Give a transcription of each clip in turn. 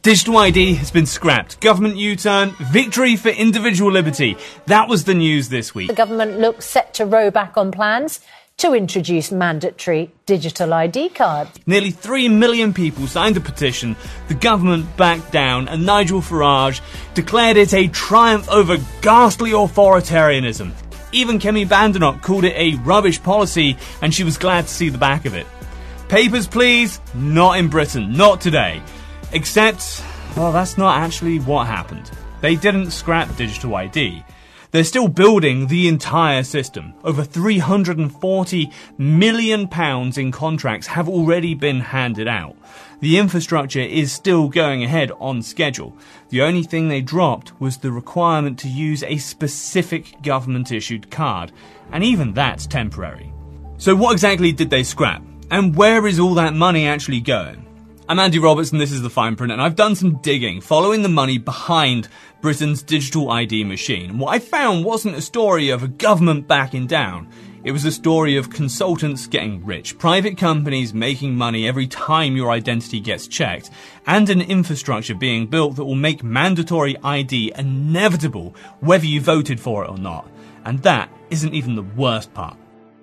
Digital ID has been scrapped. Government U-turn, victory for individual liberty. That was the news this week. The government looks set to row back on plans to introduce mandatory digital ID cards. Nearly 3 million people signed a petition, the government backed down, and Nigel Farage declared it a triumph over ghastly authoritarianism. Even Kemi Badenoch called it a rubbish policy, and she was glad to see the back of it. Papers, please? Not in Britain, not today. Except, well, that's not actually what happened. They didn't scrap digital ID. They're still building the entire system. Over £340 million in contracts have already been handed out. The infrastructure is still going ahead on schedule. The only thing they dropped was the requirement to use a specific government-issued card, and even that's temporary. So what exactly did they scrap? And where is all that money actually going? I'm Andy Roberts and this is The Fine Print, and I've done some digging following the money behind Britain's digital ID machine. And what I found wasn't a story of a government backing down. It was a story of consultants getting rich, private companies making money every time your identity gets checked, and an infrastructure being built that will make mandatory ID inevitable whether you voted for it or not. And that isn't even the worst part.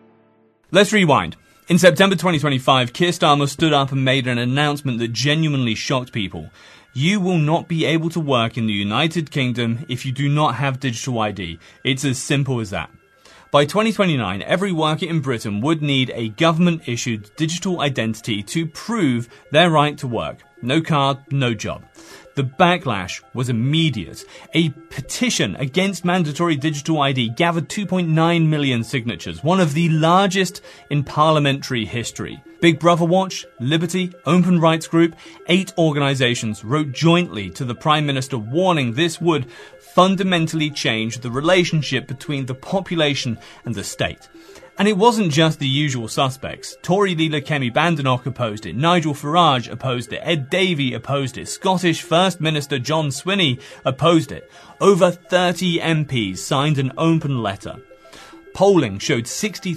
Let's rewind. In September 2025, Keir Starmer stood up and made an announcement that genuinely shocked people. You will not be able to work in the United Kingdom if you do not have digital ID. It's as simple as that. By 2029, every worker in Britain would need a government-issued digital identity to prove their right to work. No card, no job. The backlash was immediate. A petition against mandatory digital ID gathered 2.9 million signatures, one of the largest in parliamentary history. Big Brother Watch, Liberty, Open Rights Group, 8 organisations wrote jointly to the Prime Minister warning this would fundamentally change the relationship between the population and the state. And it wasn't just the usual suspects. Tory leader Kemi Badenoch opposed it, Nigel Farage opposed it, Ed Davey opposed it, Scottish First Minister John Swinney opposed it. Over 30 MPs signed an open letter. Polling showed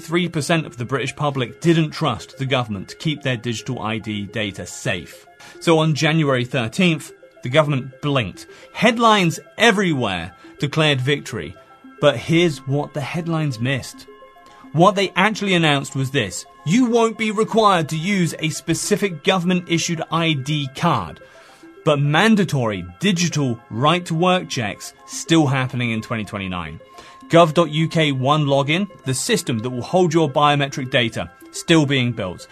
63% of the British public didn't trust the government to keep their digital ID data safe. So on January 13th, the government blinked. Headlines everywhere declared victory. But here's what the headlines missed. What they actually announced was this: you won't be required to use a specific government-issued ID card. But mandatory digital right-to-work checks still happening in 2029. Gov.uk One Login, the system that will hold your biometric data, still being built.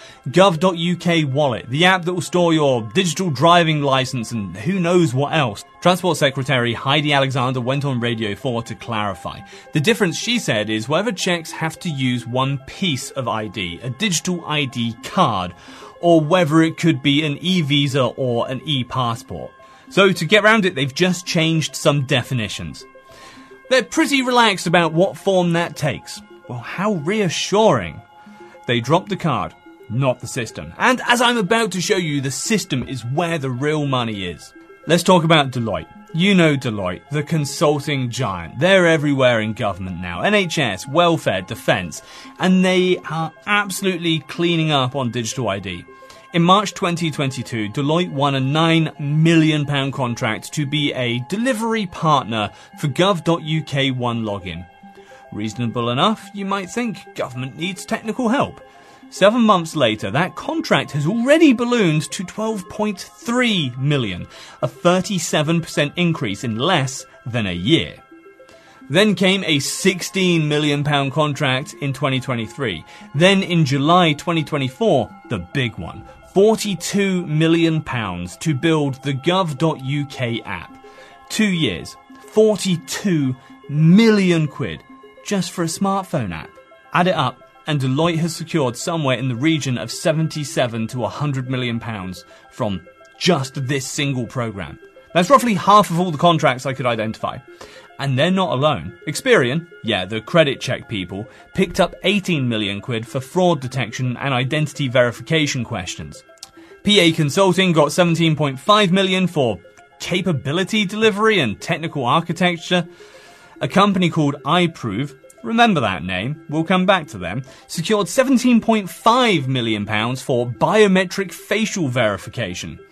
Gov.uk Wallet, the app that will store your digital driving licence and who knows what else. Transport Secretary Heidi Alexander went on Radio 4 to clarify. The difference, she said, is whether checks have to use one piece of ID, a digital ID card, or whether it could be an e-visa or an e-passport. So to get around it, they've just changed some definitions. They're pretty relaxed about what form that takes. Well, how reassuring. They dropped the card, not the system. And as I'm about to show you, the system is where the real money is. Let's talk about Deloitte. You know Deloitte, the consulting giant. They're everywhere in government now. NHS, welfare, defence. And they are absolutely cleaning up on digital ID. In March 2022, Deloitte won a £9 million contract to be a delivery partner for Gov.uk One Login. Reasonable enough, you might think. Government needs technical help. 7 months later, that contract has already ballooned to £12.3 million, a 37% increase in less than a year. Then came a £16 million contract in 2023. Then in July 2024, the big one, £42 million to build the Gov.uk app. 2 years, 42 million quid just for a smartphone app. Add it up, and Deloitte has secured somewhere in the region of 77 to 100 million pounds from just this single programme. That's roughly half of all the contracts I could identify. And they're not alone. Experian, the credit check people, picked up 18 million quid for fraud detection and identity verification questions. PA Consulting got 17.5 million for capability delivery and technical architecture. A company called iProve, remember that name, we'll come back to them, secured £17.5 million for biometric facial verification.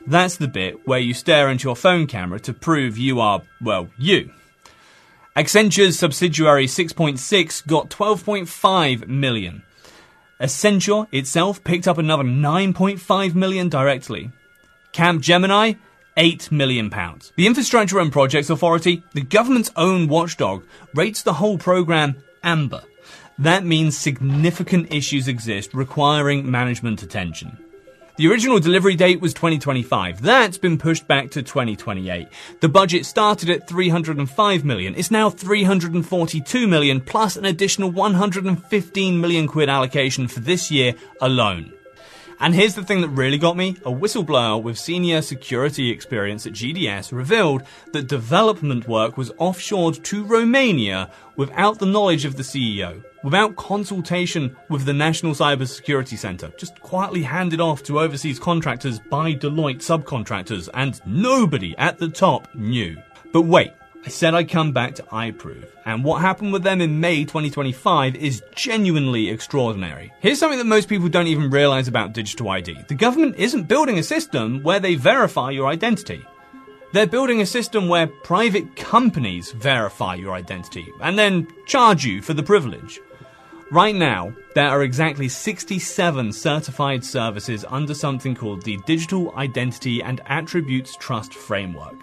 That's the bit where you stare into your phone camera to prove you are, well, you. Accenture's subsidiary 6.6 got 12.5 million. Accenture itself picked up another 9.5 million directly. Capgemini, £8 million. The Infrastructure and Projects Authority, the government's own watchdog, rates the whole programme amber. That means significant issues exist requiring management attention. The original delivery date was 2025. That's been pushed back to 2028. The budget started at 305 million. It's now 342 million plus an additional 115 million quid allocation for this year alone. And here's the thing that really got me. A whistleblower with senior security experience at GDS revealed that development work was offshored to Romania without the knowledge of the CEO, without consultation with the National Cybersecurity Centre, just quietly handed off to overseas contractors by Deloitte subcontractors, and nobody at the top knew. But wait. I said I'd come back to iProve, and what happened with them in May 2025 is genuinely extraordinary. Here's something that most people don't even realise about digital ID. The government isn't building a system where they verify your identity. They're building a system where private companies verify your identity, and then charge you for the privilege. Right now, there are exactly 67 certified services under something called the Digital Identity and Attributes Trust Framework.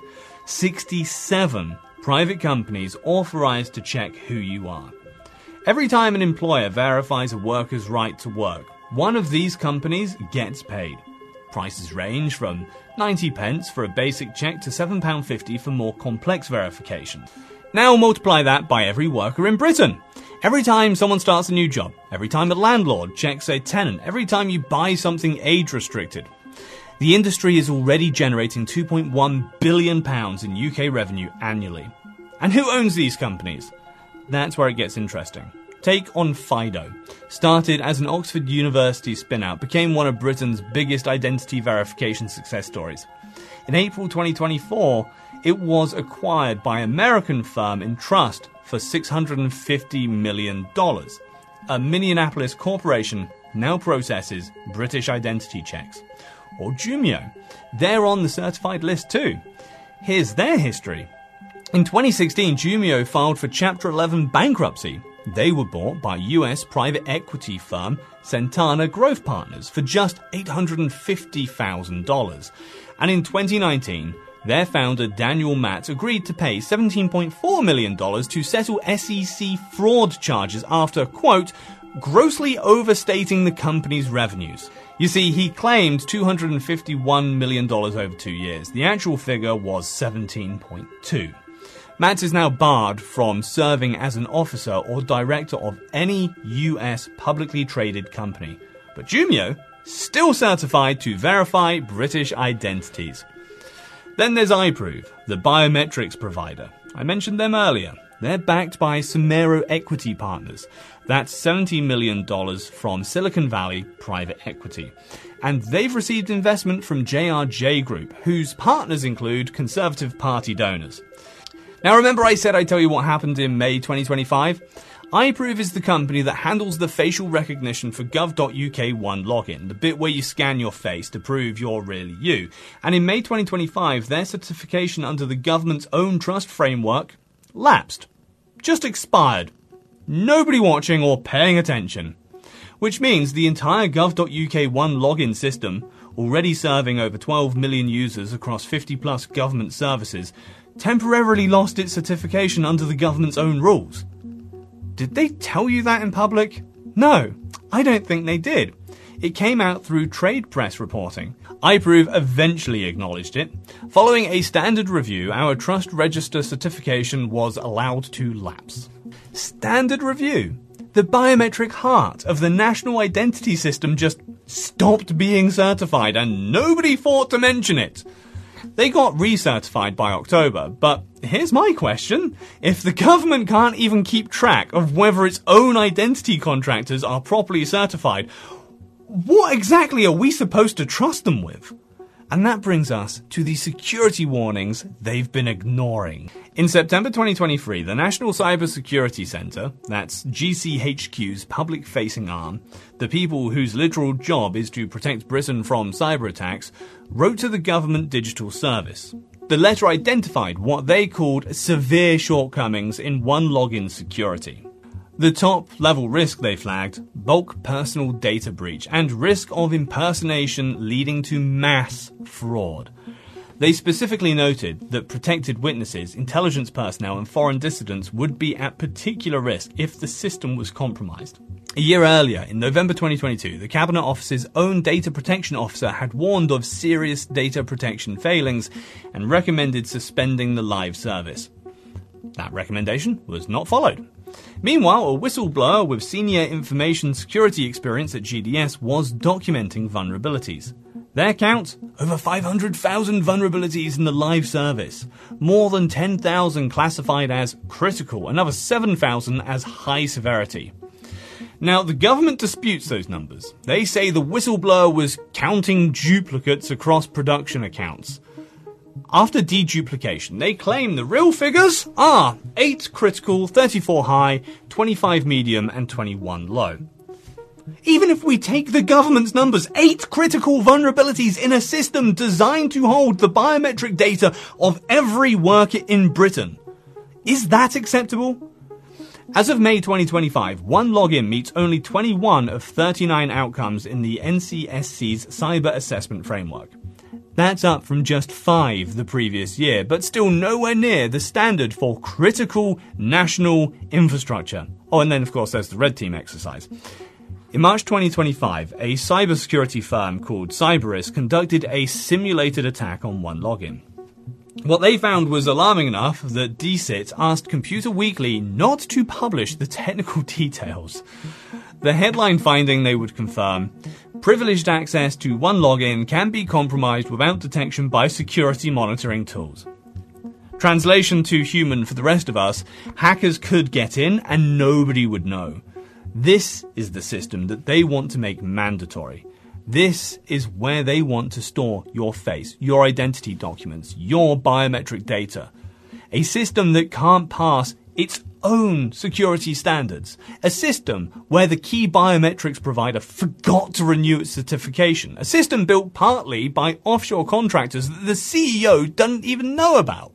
67 private companies authorized to check who you are. Every time an employer verifies a worker's right to work, one of these companies gets paid. Prices range from 90 pence for a basic check to £7.50 for more complex verifications. Now multiply that by every worker in Britain. Every time someone starts a new job, every time a landlord checks a tenant, every time you buy something age restricted. The industry is already generating £2.1 billion in UK revenue annually. And who owns these companies? That's where it gets interesting. Take Onfido. Started as an Oxford University spin-out, became one of Britain's biggest identity verification success stories. In April 2024, it was acquired by American firm Entrust for $650 million. A Minneapolis corporation now processes British identity checks. Or Jumio. They're on the certified list too. Here's their history. In 2016, Jumio filed for Chapter 11 bankruptcy. They were bought by US private equity firm Centana Growth Partners for just $850,000. And in 2019, their founder Daniel Matt agreed to pay $17.4 million to settle SEC fraud charges after, quote, grossly overstating the company's revenues. You see, he claimed $251 million over 2 years. The actual figure was 17.2. Matt is now barred from serving as an officer or director of any US publicly traded company. But Jumio, still certified to verify British identities. Then there's iProve, the biometrics provider. I mentioned them earlier. They're backed by Somero Equity Partners. That's $70 million from Silicon Valley Private Equity. And they've received investment from JRJ Group, whose partners include Conservative Party donors. Now remember I said I'd tell you what happened in May 2025? iProve is the company that handles the facial recognition for gov.uk One login, the bit where you scan your face to prove you're really you. And in May 2025, their certification under the government's own trust framework lapsed. Just expired. Nobody watching or paying attention. Which means the entire gov.uk One login system, already serving over 12 million users across 50 plus government services, temporarily lost its certification under the government's own rules. Did they tell you that in public? No, I don't think they did. It came out through trade press reporting. iProve eventually acknowledged it. Following a standard review, our trust register certification was allowed to lapse. Standard review? The biometric heart of the national identity system just stopped being certified and nobody thought to mention it. They got recertified by October, but here's my question. If the government can't even keep track of whether its own identity contractors are properly certified, what exactly are we supposed to trust them with? And that brings us to the security warnings they've been ignoring. In September 2023, the National Cybersecurity Centre, that's GCHQ's public-facing arm, the people whose literal job is to protect Britain from cyber attacks, wrote to the Government Digital Service. The letter identified what they called severe shortcomings in OneLogin security. The top-level risk they flagged, bulk personal data breach and risk of impersonation leading to mass fraud. They specifically noted that protected witnesses, intelligence personnel and foreign dissidents would be at particular risk if the system was compromised. A year earlier, in November 2022, the Cabinet Office's own data protection officer had warned of serious data protection failings and recommended suspending the live service. That recommendation was not followed. Meanwhile, a whistleblower with senior information security experience at GDS was documenting vulnerabilities. Their count? Over 500,000 vulnerabilities in the live service. More than 10,000 classified as critical, another 7,000 as high severity. Now, the government disputes those numbers. They say the whistleblower was counting duplicates across production accounts. After deduplication, they claim the real figures are 8 critical, 34 high, 25 medium and 21 low. Even if we take the government's numbers, 8 critical vulnerabilities in a system designed to hold the biometric data of every worker in Britain. Is that acceptable? As of May 2025, OneLogin meets only 21 of 39 outcomes in the NCSC's Cyber Assessment Framework. That's up from just 5 the previous year, but still nowhere near the standard for critical national infrastructure. Oh, and then of course there's the Red Team exercise. In March 2025, a cybersecurity firm called Cyberus conducted a simulated attack on OneLogin. What they found was alarming enough that DCIT asked Computer Weekly not to publish the technical details. The headline finding they would confirm: privileged access to OneLogin can be compromised without detection by security monitoring tools. Translation to human for the rest of us: hackers could get in and nobody would know. This is the system that they want to make mandatory. This is where they want to store your face, your identity documents, your biometric data. A system that can't pass its own security standards. A system where the key biometrics provider forgot to renew its certification. A system built partly by offshore contractors that the CEO doesn't even know about.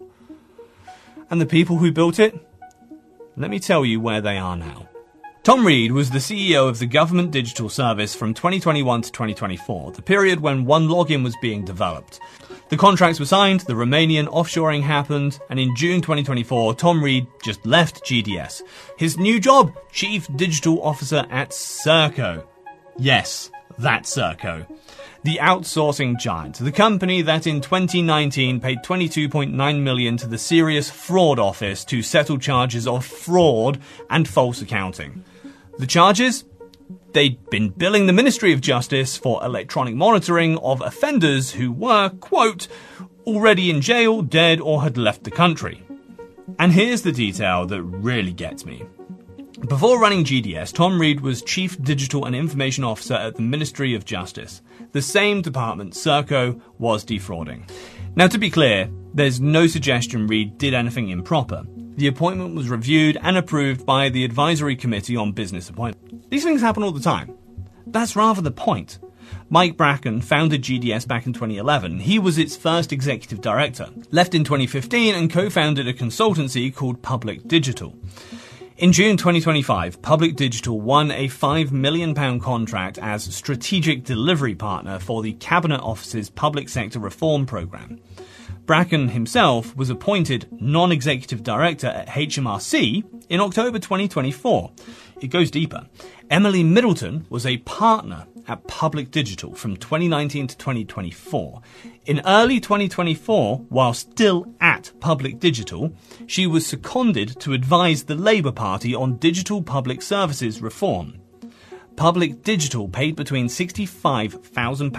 And the people who built it? Let me tell you where they are now. Tom Reed was the CEO of the Government Digital Service from 2021 to 2024, the period when OneLogin was being developed. The contracts were signed, the Romanian offshoring happened, and in June 2024, Tom Reed just left GDS. His new job, Chief Digital Officer at Serco. Yes, that Serco. The outsourcing giant, the company that in 2019 paid $22.9 million to the Serious Fraud Office to settle charges of fraud and false accounting. The charges? They'd been billing the Ministry of Justice for electronic monitoring of offenders who were, quote, already in jail, dead, or had left the country. And here's the detail that really gets me. Before running GDS, Tom Reed was Chief Digital and Information Officer at the Ministry of Justice, the same department Serco was defrauding. Now, to be clear, there's no suggestion Reed did anything improper. The appointment was reviewed and approved by the Advisory Committee on Business Appointments. These things happen all the time. That's rather the point. Mike Bracken founded GDS back in 2011. He was its first executive director, left in 2015 and co-founded a consultancy called Public Digital. In June 2025, Public Digital won a £5 million contract as strategic delivery partner for the Cabinet Office's Public Sector Reform Programme. Bracken himself was appointed non-executive director at HMRC in October 2024. It goes deeper. Emily Middleton was a partner at Public Digital from 2019 to 2024. In early 2024, while still at Public Digital, she was seconded to advise the Labour Party on digital public services reform. Public Digital paid between £65,000 and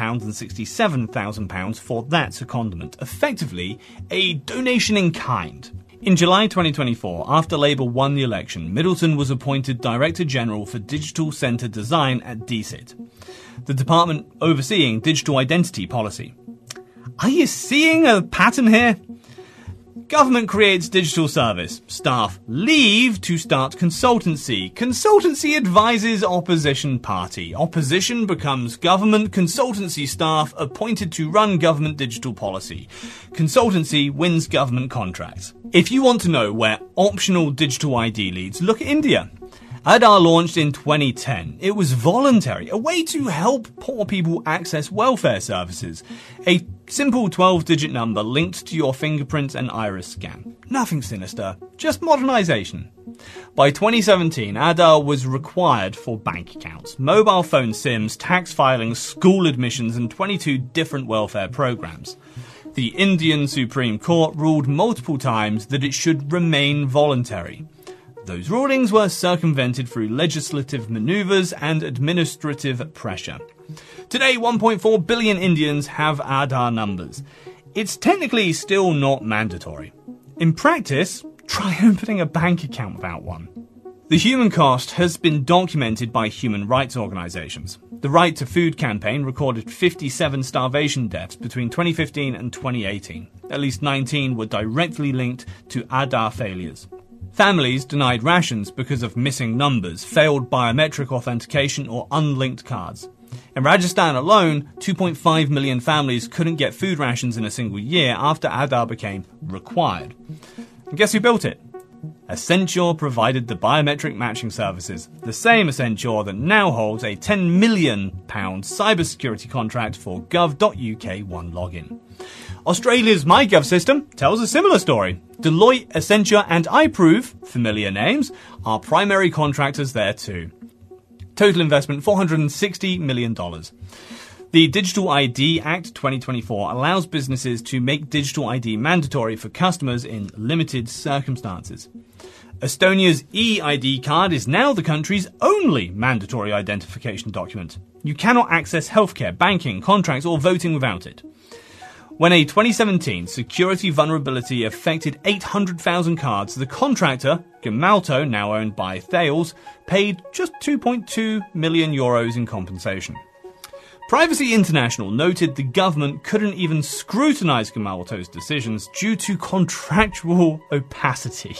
£67,000 for that secondment, effectively a donation in kind. In July 2024, after Labour won the election, Middleton was appointed Director General for Digital Centre Design at DCIT, the department overseeing digital identity policy. Are you seeing a pattern here? Government creates digital service. Staff leave to start consultancy. Consultancy advises opposition party. Opposition becomes government consultancy staff appointed to run government digital policy. Consultancy wins government contracts. If you want to know where optional digital ID leads, look at India. Aadhaar launched in 2010. It was voluntary, a way to help poor people access welfare services. A simple 12-digit number linked to your fingerprint and iris scan. Nothing sinister, just modernization. By 2017, Aadhaar was required for bank accounts, mobile phone SIMs, tax filings, school admissions, and 22 different welfare programs. The Indian Supreme Court ruled multiple times that it should remain voluntary. Those rulings were circumvented through legislative maneuvers and administrative pressure. Today, 1.4 billion Indians have Aadhaar numbers. It's technically still not mandatory. In practice, try opening a bank account without one. The human cost has been documented by human rights organisations. The Right to Food campaign recorded 57 starvation deaths between 2015 and 2018. At least 19 were directly linked to Aadhaar failures. Families denied rations because of missing numbers, failed biometric authentication, or unlinked cards. In Rajasthan alone, 2.5 million families couldn't get food rations in a single year after Aadhaar became required. And guess who built it? Accenture provided the biometric matching services, the same Accenture that now holds a £10 million cybersecurity contract for gov.uk One Login. Australia's MyGov system tells a similar story. Deloitte, Accenture and iProve, familiar names, are primary contractors there too. Total investment $460 million. The Digital ID Act 2024 allows businesses to make digital ID mandatory for customers in limited circumstances. Estonia's e-ID card is now the country's only mandatory identification document. You cannot access healthcare, banking, contracts or voting without it. When a 2017 security vulnerability affected 800,000 cards, the contractor, Gemalto, now owned by Thales, paid just €2.2 million in compensation. Privacy International noted the government couldn't even scrutinise Gemalto's decisions due to contractual opacity.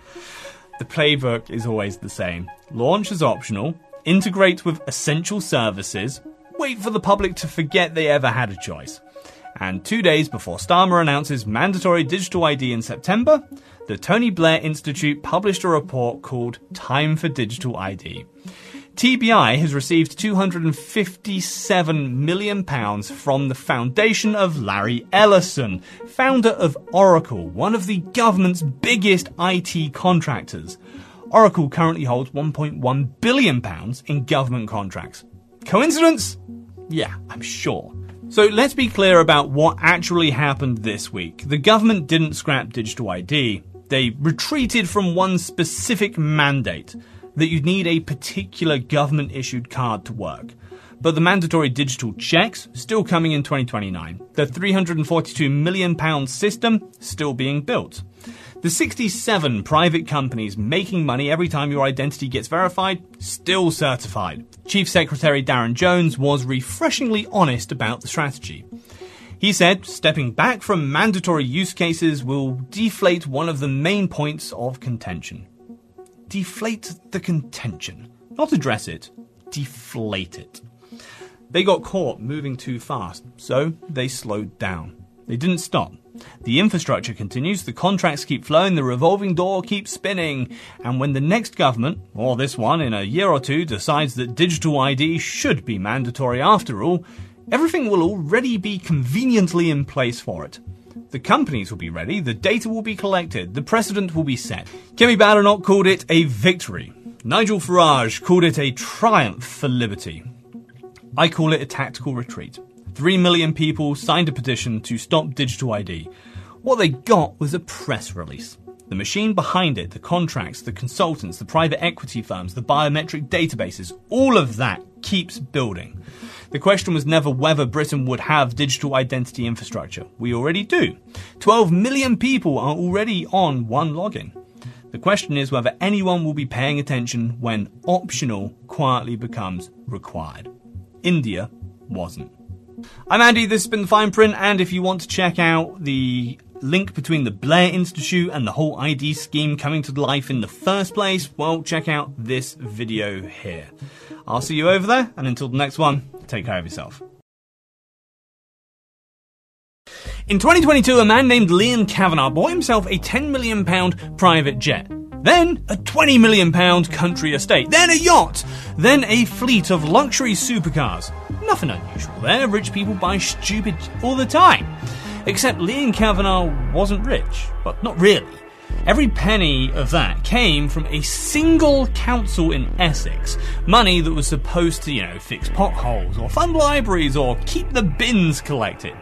The playbook is always the same. Launch as optional, integrate with essential services, wait for the public to forget they ever had a choice. And 2 days before Starmer announces mandatory digital ID in September, the Tony Blair Institute published a report called Time for Digital ID. TBI has received £257 million from the foundation of Larry Ellison, founder of Oracle, one of the government's biggest IT contractors. Oracle currently holds £1.1 billion in government contracts. Coincidence? Yeah, I'm sure. So let's be clear about what actually happened this week. The government didn't scrap digital ID. They retreated from one specific mandate, that you'd need a particular government-issued card to work. But the mandatory digital checks still coming in 2029. The £342 million system still being built. The 67 private companies making money every time your identity gets verified, still certified. Chief Secretary Darren Jones was refreshingly honest about the strategy. He said stepping back from mandatory use cases will deflate one of the main points of contention. Deflate the contention. Not address it, deflate it. They got caught moving too fast, so they slowed down. They didn't stop. The infrastructure continues, the contracts keep flowing, the revolving door keeps spinning. And when the next government, or this one in a year or two, decides that digital ID should be mandatory after all, everything will already be conveniently in place for it. The companies will be ready, the data will be collected, the precedent will be set. Kemi Badenoch called it a victory. Nigel Farage called it a triumph for liberty. I call it a tactical retreat. 3 million people signed a petition to stop digital ID. What they got was a press release. The machine behind it, the contracts, the consultants, the private equity firms, the biometric databases, all of that keeps building. The question was never whether Britain would have digital identity infrastructure. We already do. 12 million people are already on One Login. The question is whether anyone will be paying attention when optional quietly becomes required. India wasn't. I'm Andy, this has been The Fine Print, and if you want to check out the link between the Blair Institute and the whole ID scheme coming to life in the first place, well, check out this video here. I'll see you over there, and until the next one, take care of yourself. In 2022, a man named Liam Kavanagh bought himself a £10 million private jet. Then a £20 million country estate. Then a yacht. Then a fleet of luxury supercars. Nothing unusual there. Rich people buy stupid all the time. Except Liam Kavanagh wasn't rich. But not really. Every penny of that came from a single council in Essex. Money that was supposed to, fix potholes or fund libraries or keep the bins collected.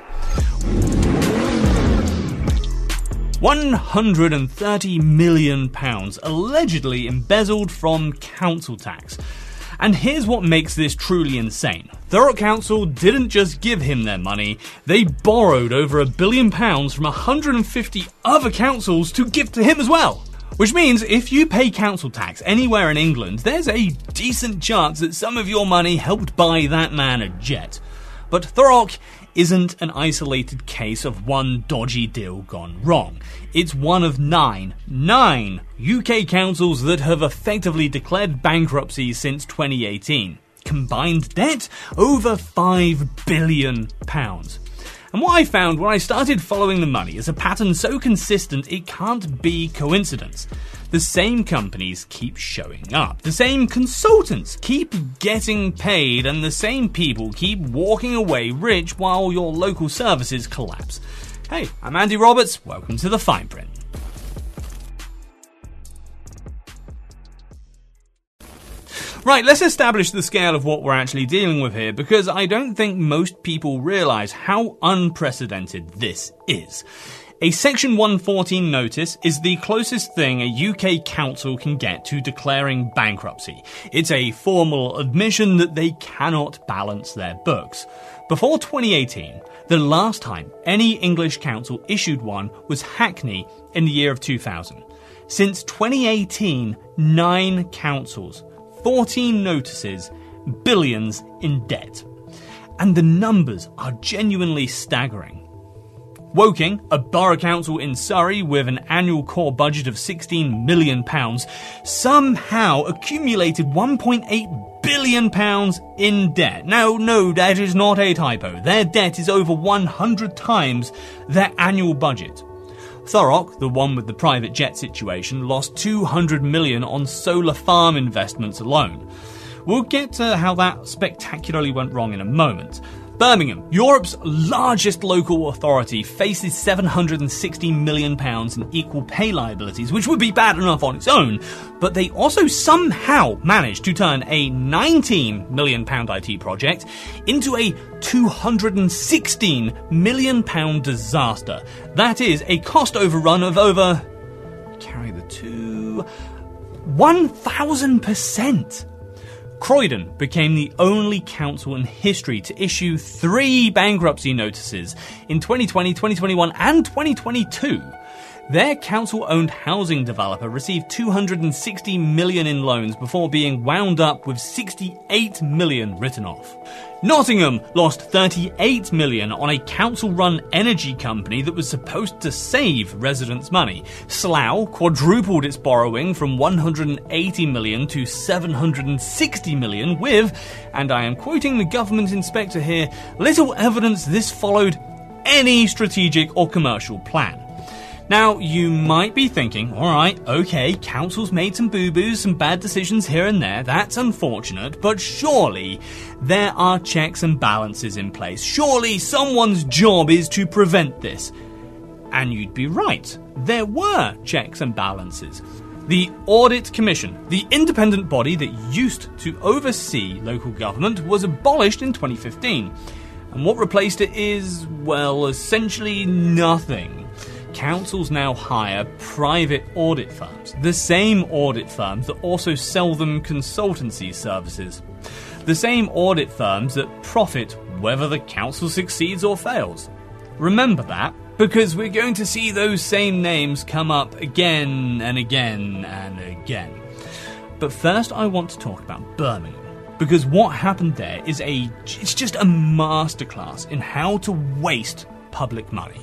£130 million allegedly embezzled from council tax. And here's what makes this truly insane. Thurrock Council didn't just give him their money, they borrowed over £1 billion from 150 other councils to give to him as well. Which means if you pay council tax anywhere in England, there's a decent chance that some of your money helped buy that man a jet. But Thurrock isn't an isolated case of one dodgy deal gone wrong. It's one of nine UK councils that have effectively declared bankruptcy since 2018. Combined debt? Over £5 billion. And what I found when I started following the money is a pattern so consistent it can't be coincidence. The same companies keep showing up, the same consultants keep getting paid, and the same people keep walking away rich while your local services collapse. Hey, I'm Andy Roberts, welcome to The Fine Print. Right, let's establish the scale of what we're actually dealing with here, because I don't think most people realise how unprecedented this is. A Section 114 notice is the closest thing a UK council can get to declaring bankruptcy. It's a formal admission that they cannot balance their books. Before 2018, the last time any English council issued one was Hackney in the year of 2000. Since 2018, 9 councils, 14 notices, billions in debt. And the numbers are genuinely staggering. Woking, a borough council in Surrey with an annual core budget of £16 million, somehow accumulated £1.8 billion in debt. Now, no, that is not a typo. Their debt is over 100 times their annual budget. Thurrock, the one with the private jet situation, lost £200 million on solar farm investments alone. We'll get to how that spectacularly went wrong in a moment. Birmingham, Europe's largest local authority, faces £760 million in equal pay liabilities, which would be bad enough on its own, but they also somehow managed to turn a £19 million IT project into a £216 million disaster. That is a cost overrun of over 1,000%. Croydon became the only council in history to issue 3 bankruptcy notices in 2020, 2021 and 2022. Their council-owned housing developer received £260 million in loans before being wound up with £68 million written off. Nottingham lost £38 million on a council-run energy company that was supposed to save residents' money. Slough quadrupled its borrowing from £180 million to £760 million with, and I am quoting the government inspector here, little evidence this followed any strategic or commercial plan. Now, you might be thinking, alright, okay, council's made some boo-boos, some bad decisions here and there, that's unfortunate, but surely there are checks and balances in place. Surely someone's job is to prevent this. And you'd be right, there were checks and balances. The Audit Commission, the independent body that used to oversee local government, was abolished in 2015. And what replaced it is, well, essentially nothing. Councils now hire private audit firms, the same audit firms that also sell them consultancy services. The same audit firms that profit whether the council succeeds or fails. Remember that, because we're going to see those same names come up again and again and again. But first I want to talk about Birmingham, Because what happened there is it's just a masterclass in how to waste public money.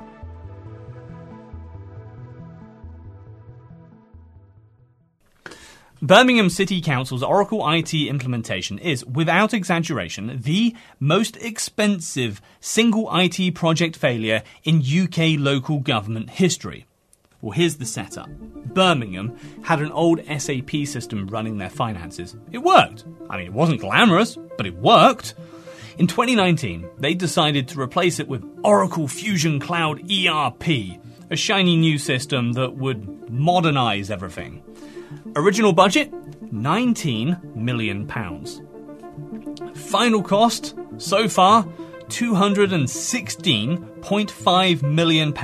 Birmingham City Council's Oracle IT implementation is, without exaggeration, the most expensive single IT project failure in UK local government history. Well, here's the setup. Birmingham had an old SAP system running their finances. It worked. I mean, it wasn't glamorous, but it worked. In 2019, they decided to replace it with Oracle Fusion Cloud ERP, a shiny new system that would modernise everything. Original budget? £19 million. Final cost, so far, £216.5 million.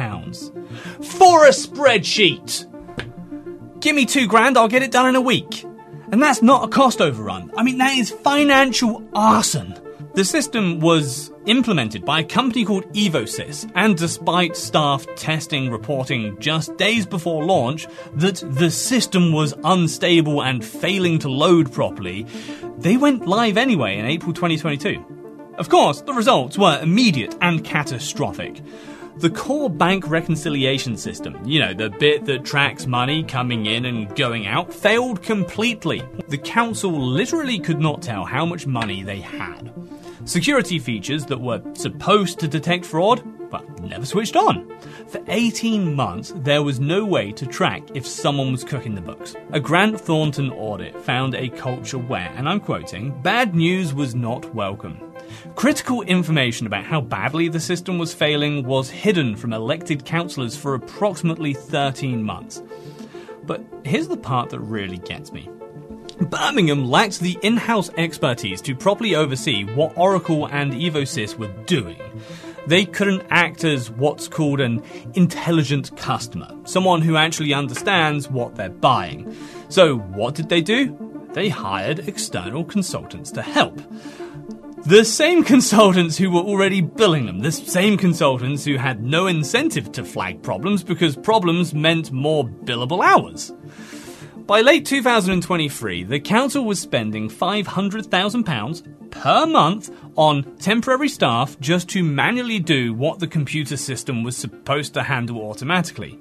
For a spreadsheet! Give me £2,000, I'll get it done in a week. And that's not a cost overrun. I mean, that is financial arson. The system was implemented by a company called Evosys, and despite staff testing reporting just days before launch that the system was unstable and failing to load properly, they went live anyway in April 2022. Of course, the results were immediate and catastrophic. The core bank reconciliation system, the bit that tracks money coming in and going out, failed completely. The council literally could not tell how much money they had. Security features that were supposed to detect fraud, but never switched on. For 18 months, there was no way to track if someone was cooking the books. A Grant Thornton audit found a culture where, and I'm quoting, bad news was not welcome. Critical information about how badly the system was failing was hidden from elected councillors for approximately 13 months. But here's the part that really gets me. Birmingham lacked the in-house expertise to properly oversee what Oracle and Evosys were doing. They couldn't act as what's called an intelligent customer, someone who actually understands what they're buying. So what did they do? They hired external consultants to help. The same consultants who were already billing them, the same consultants who had no incentive to flag problems because problems meant more billable hours. By late 2023, the council was spending £500,000 per month on temporary staff just to manually do what the computer system was supposed to handle automatically.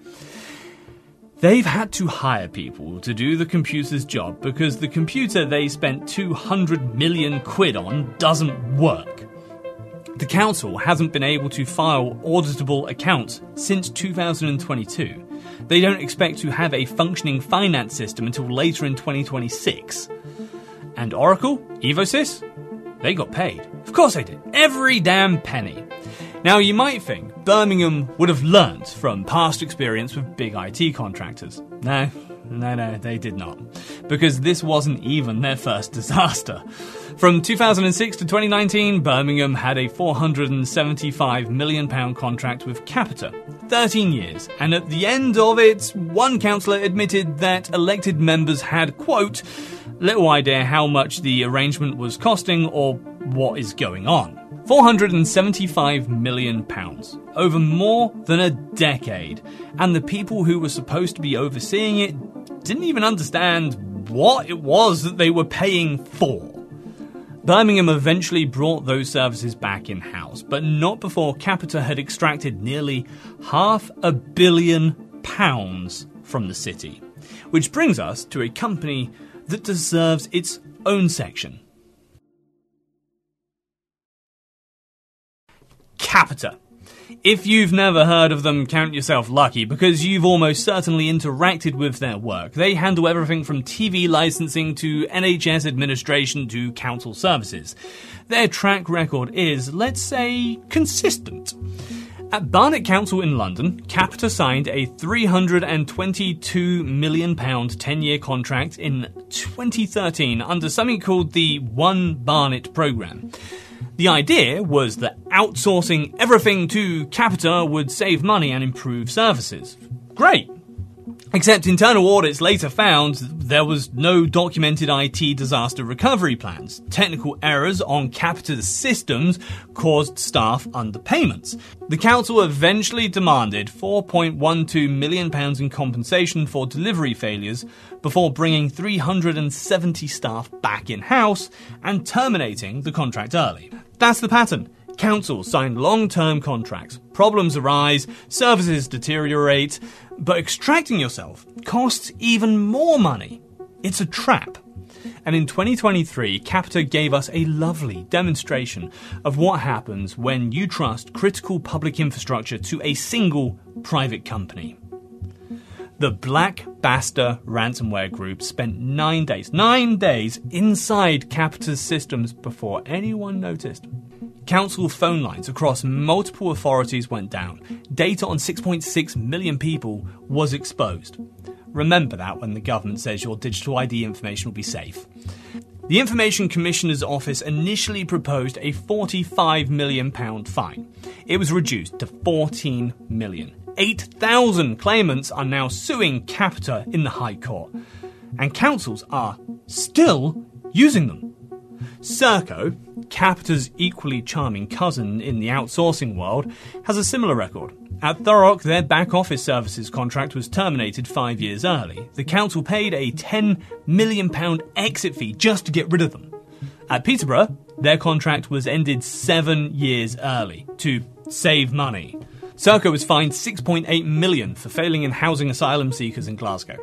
They've had to hire people to do the computer's job because the computer they spent 200 million quid on doesn't work. The council hasn't been able to file auditable accounts since 2022. They don't expect to have a functioning finance system until later in 2026. And Oracle, Evosys, they got paid. Of course they did. Every damn penny. Now you might think Birmingham would have learnt from past experience with big IT contractors. No, they did not. Because this wasn't even their first disaster. From 2006 to 2019, Birmingham had a £475 million contract with Capita. 13 years, and at the end of it, one councillor admitted that elected members had, quote, little idea how much the arrangement was costing or what is going on. £475 million, over more than a decade, and the people who were supposed to be overseeing it didn't even understand what it was that they were paying for. Birmingham eventually brought those services back in-house, but not before Capita had extracted nearly £500 million from the city. Which brings us to a company that deserves its own section. Capita. If you've never heard of them, count yourself lucky, because you've almost certainly interacted with their work. They handle everything from TV licensing to NHS administration to council services. Their track record is, let's say, consistent. At Barnet Council in London, Capita signed a £322 million 10-year contract in 2013 under something called the One Barnet programme. The idea was that outsourcing everything to Capita would save money and improve services. Great! Except internal audits later found there was no documented IT disaster recovery plans. Technical errors on Capita's systems caused staff underpayments. The council eventually demanded £4.12 million in compensation for delivery failures before bringing 370 staff back in-house and terminating the contract early. That's the pattern. Councils sign long-term contracts, problems arise, services deteriorate, but extracting yourself costs even more money. It's a trap. And in 2023, Capita gave us a lovely demonstration of what happens when you trust critical public infrastructure to a single private company. The Black Basta ransomware group spent 9 days inside Capita's systems before anyone noticed. Council phone lines across multiple authorities went down. Data on 6.6 million people was exposed. Remember that when the government says your digital ID information will be safe. The Information Commissioner's Office initially proposed a £45 million fine. It was reduced to £14 million. 8,000 claimants are now suing Capita in the High Court. And councils are still using them. Serco, Capita's equally charming cousin in the outsourcing world, has a similar record. At Thurrock, their back office services contract was terminated 5 years early. The council paid a £10 million exit fee just to get rid of them. At Peterborough, their contract was ended 7 years early to save money. Serco was fined £6.8 million for failing in housing asylum seekers in Glasgow.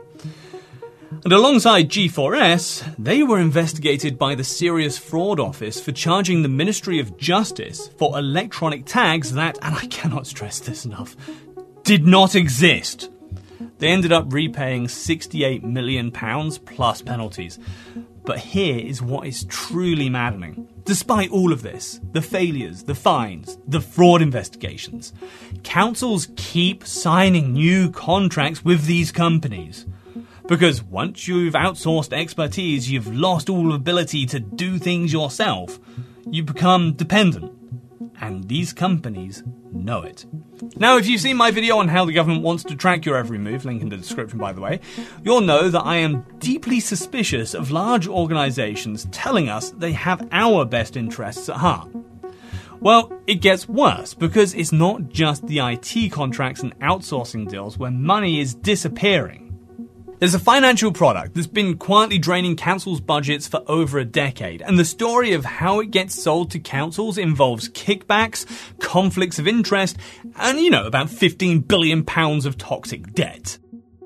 And alongside G4S, they were investigated by the Serious Fraud Office for charging the Ministry of Justice for electronic tags that, and I cannot stress this enough, did not exist. They ended up repaying £68 million plus penalties. But here is what is truly maddening. Despite all of this, the failures, the fines, the fraud investigations, councils keep signing new contracts with these companies. Because once you've outsourced expertise, you've lost all ability to do things yourself. You become dependent. And these companies know it. Now, if you've seen my video on how the government wants to track your every move, link in the description by the way, you'll know that I am deeply suspicious of large organisations telling us they have our best interests at heart. Well, it gets worse, because it's not just the IT contracts and outsourcing deals where money is disappearing. There's a financial product that's been quietly draining councils' budgets for over a decade, and the story of how it gets sold to councils involves kickbacks, conflicts of interest, and, about £15 billion of toxic debt.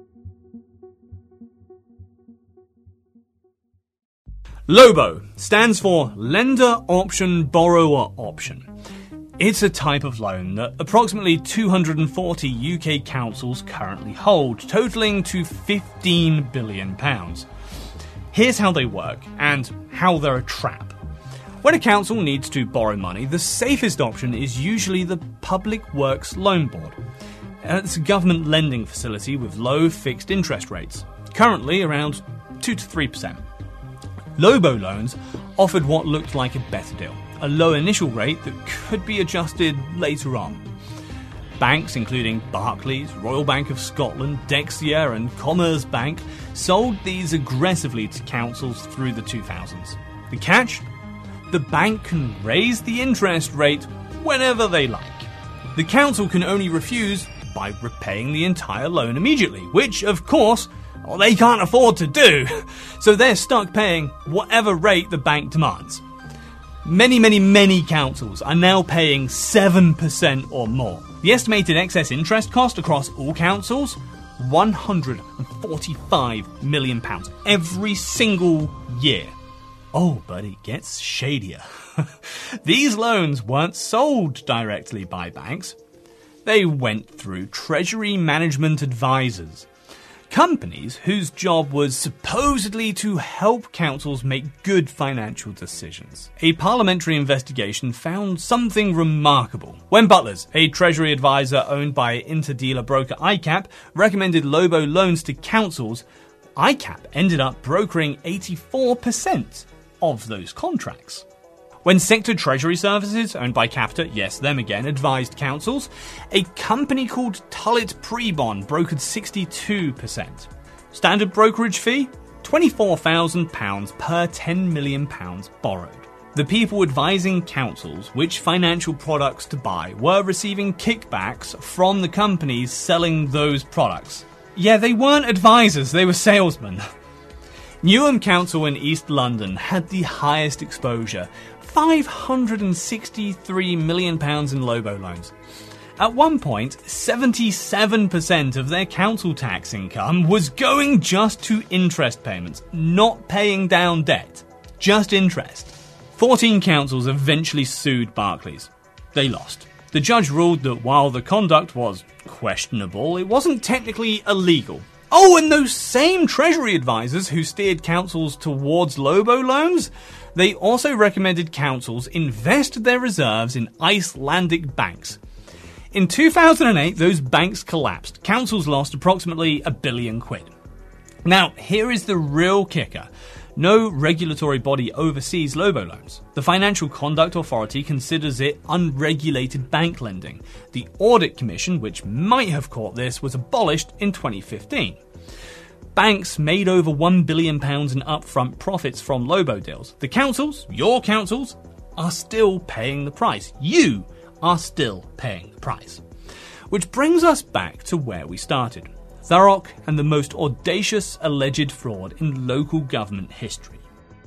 LOBO stands for Lender Option Borrower Option. It's a type of loan that approximately 240 UK councils currently hold, totalling to £15 billion. Here's how they work, and how they're a trap. When a council needs to borrow money, the safest option is usually the Public Works Loan Board. It's a government lending facility with low fixed interest rates, currently around 2 to 3%. LOBO loans offered what looked like a better deal. A low initial rate that could be adjusted later on. Banks including Barclays, Royal Bank of Scotland, Dexia and Commerzbank sold these aggressively to councils through the 2000s. The catch? The bank can raise the interest rate whenever they like. The council can only refuse by repaying the entire loan immediately, which, of course, they can't afford to do. So they're stuck paying whatever rate the bank demands. Many councils are now paying 7% or more. The estimated excess interest cost across all councils, £145 million every single year. Oh, but it gets shadier. These loans weren't sold directly by banks. They went through Treasury Management Advisors. Companies whose job was supposedly to help councils make good financial decisions. A parliamentary investigation found something remarkable. When Butlers, a treasury advisor owned by interdealer broker ICAP, recommended LOBO loans to councils, ICAP ended up brokering 84% of those contracts. When Sector Treasury Services, owned by Capita, yes, them again, advised councils, a company called Tullett Prebon brokered 62%. Standard brokerage fee? £24,000 per £10 million borrowed. The people advising councils which financial products to buy were receiving kickbacks from the companies selling those products. Yeah, they weren't advisors, they were salesmen. Newham Council in East London had the highest exposure, £563 million in Lobo loans. At one point, 77% of their council tax income was going just to interest payments, not paying down debt, just interest. 14 councils eventually sued Barclays. They lost. The judge ruled that while the conduct was questionable, it wasn't technically illegal. Oh, and those same Treasury advisors who steered councils towards Lobo loans, they also recommended councils invest their reserves in Icelandic banks. In 2008, those banks collapsed. Councils lost approximately £1 billion. Now, here is the real kicker. No regulatory body oversees Lobo loans. The Financial Conduct Authority considers it unregulated bank lending. The Audit Commission, which might have caught this, was abolished in 2015. Banks made over £1 billion in upfront profits from Lobo deals. The councils, your councils, are still paying the price. You are still paying the price. Which brings us back to where we started. Thurrock and the most audacious alleged fraud in local government history.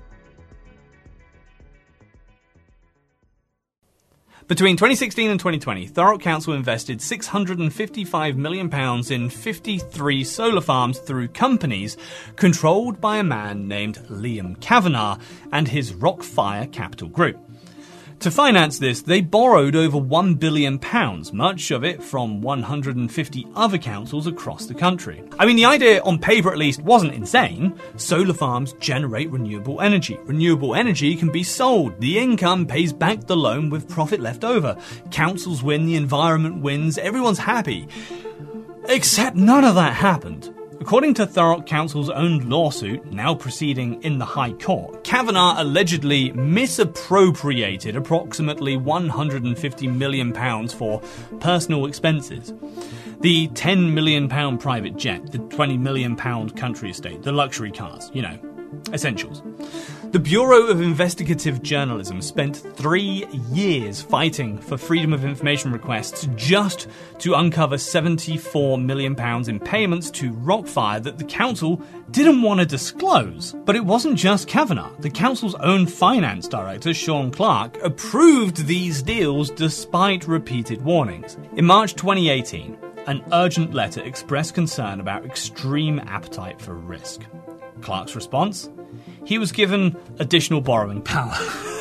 Between 2016 and 2020, Thurrock Council invested £655 million in 53 solar farms through companies controlled by a man named Liam Kavanagh and his Rockfire Capital Group. To finance this, they borrowed over £1 billion, much of it from 150 other councils across the country. I mean, the idea, on paper at least, wasn't insane. Solar farms generate renewable energy. Renewable energy can be sold. The income pays back the loan with profit left over. Councils win, the environment wins, everyone's happy. Except none of that happened. According to Thurrock Council's own lawsuit, now proceeding in the High Court, Kavanagh allegedly misappropriated approximately £150 million for personal expenses. The £10 million private jet, the £20 million country estate, the luxury cars, essentials. The Bureau of Investigative Journalism spent 3 years fighting for freedom of information requests just to uncover £74 million in payments to Rockfire that the council didn't want to disclose. But it wasn't just Kavanagh. The council's own finance director, Sean Clark, approved these deals despite repeated warnings. In March 2018, an urgent letter expressed concern about extreme appetite for risk. Clark's response? He was given additional borrowing power.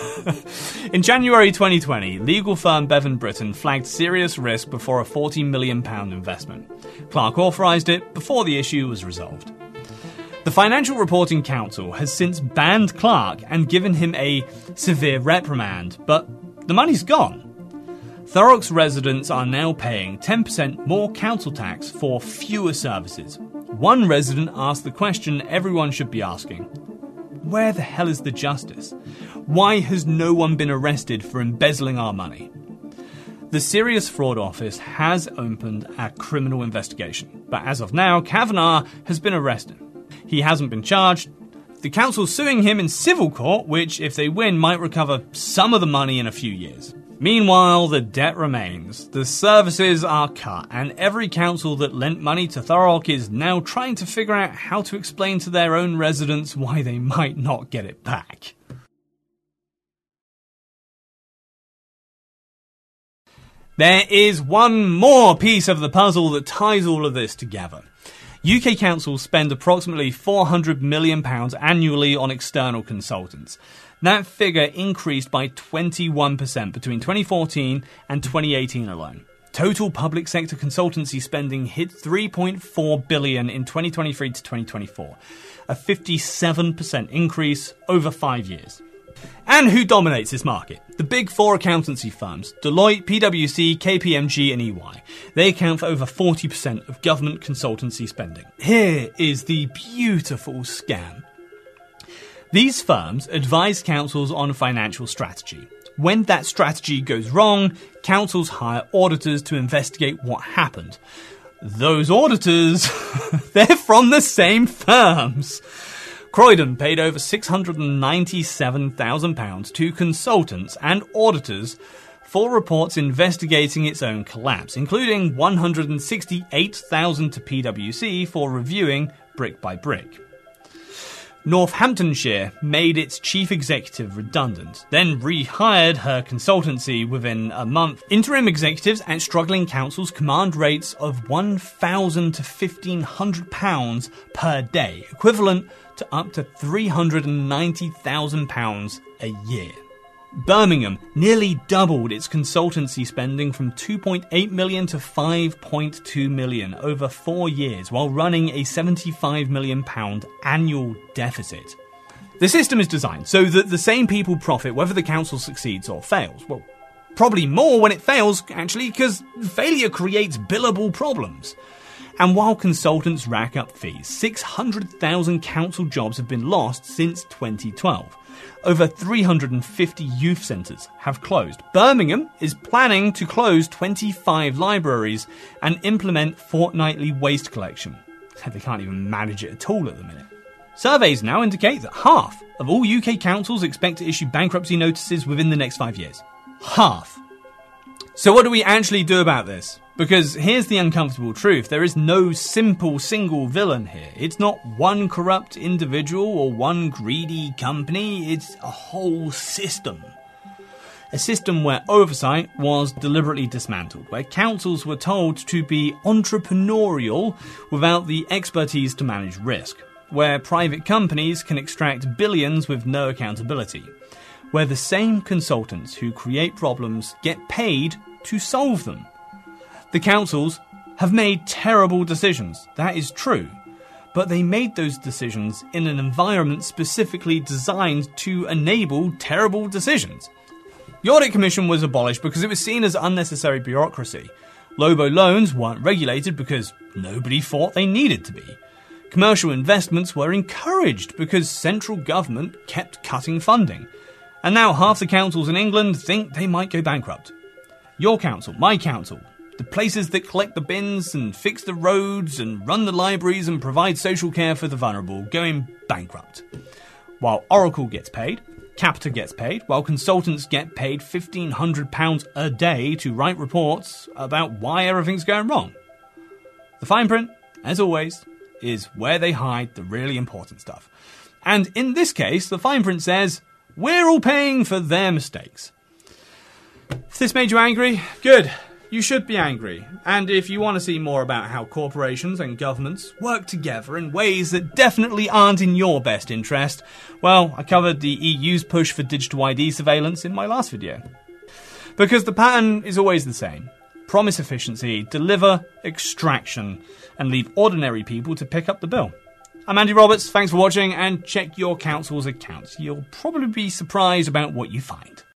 In January 2020, legal firm Bevan Britton flagged serious risk before a £40 million investment. Clark authorised it before the issue was resolved. The Financial Reporting Council has since banned Clark and given him a severe reprimand, but the money's gone. Thurrock's residents are now paying 10% more council tax for fewer services. One resident asked the question everyone should be asking. Where the hell is the justice? Why has no one been arrested for embezzling our money? The Serious Fraud Office has opened a criminal investigation, but as of now, Kavanagh has been arrested. He hasn't been charged. The council's suing him in civil court, which, if they win, might recover some of the money in a few years. Meanwhile, the debt remains, the services are cut, and every council that lent money to Thurrock is now trying to figure out how to explain to their own residents why they might not get it back. There is one more piece of the puzzle that ties all of this together. UK councils spend approximately £400 million annually on external consultants. That figure increased by 21% between 2014 and 2018 alone. Total public sector consultancy spending hit $3.4 billion in 2023 to 2024, a 57% increase over 5 years. And who dominates this market? The big four accountancy firms, Deloitte, PwC, KPMG and EY. They account for over 40% of government consultancy spending. Here is the beautiful scam. These firms advise councils on financial strategy. When that strategy goes wrong, councils hire auditors to investigate what happened. Those auditors, they're from the same firms. Croydon paid over £697,000 to consultants and auditors for reports investigating its own collapse, including £168,000 to PwC for reviewing brick by brick. Northamptonshire made its chief executive redundant, then rehired her consultancy within a month. Interim executives at struggling councils command rates of £1,000 to £1,500 per day, equivalent to up to £390,000 a year. Birmingham nearly doubled its consultancy spending from £2.8 million to £5.2 million over 4 years while running a £75 million annual deficit. The system is designed so that the same people profit whether the council succeeds or fails. Well, probably more when it fails, actually, because failure creates billable problems. And while consultants rack up fees, 600,000 council jobs have been lost since 2012. Over 350 youth centres have closed. Birmingham is planning to close 25 libraries and implement fortnightly waste collection. They can't even manage it at all at the minute. Surveys now indicate that half of all UK councils expect to issue bankruptcy notices within the next 5 years. Half. So what do we actually do about this? Because here's the uncomfortable truth. There is no simple single villain here. It's not one corrupt individual or one greedy company. It's a whole system. A system where oversight was deliberately dismantled, where councils were told to be entrepreneurial without the expertise to manage risk, where private companies can extract billions with no accountability, where the same consultants who create problems get paid to solve them. The councils have made terrible decisions, that is true, but they made those decisions in an environment specifically designed to enable terrible decisions. The Audit Commission was abolished because it was seen as unnecessary bureaucracy. Lobo loans weren't regulated because nobody thought they needed to be. Commercial investments were encouraged because central government kept cutting funding. And now half the councils in England think they might go bankrupt. Your council, my council, the places that collect the bins and fix the roads and run the libraries and provide social care for the vulnerable going bankrupt. While Oracle gets paid, Capita gets paid, while consultants get paid £1,500 a day to write reports about why everything's going wrong. The fine print, as always, is where they hide the really important stuff. And in this case, the fine print says, we're all paying for their mistakes. If this made you angry, good. You should be angry. And if you want to see more about how corporations and governments work together in ways that definitely aren't in your best interest, well, I covered the EU's push for digital ID surveillance in my last video. Because the pattern is always the same. Promise efficiency, deliver extraction, and leave ordinary people to pick up the bill. I'm Andy Roberts, thanks for watching, and check your council's accounts. You'll probably be surprised about what you find.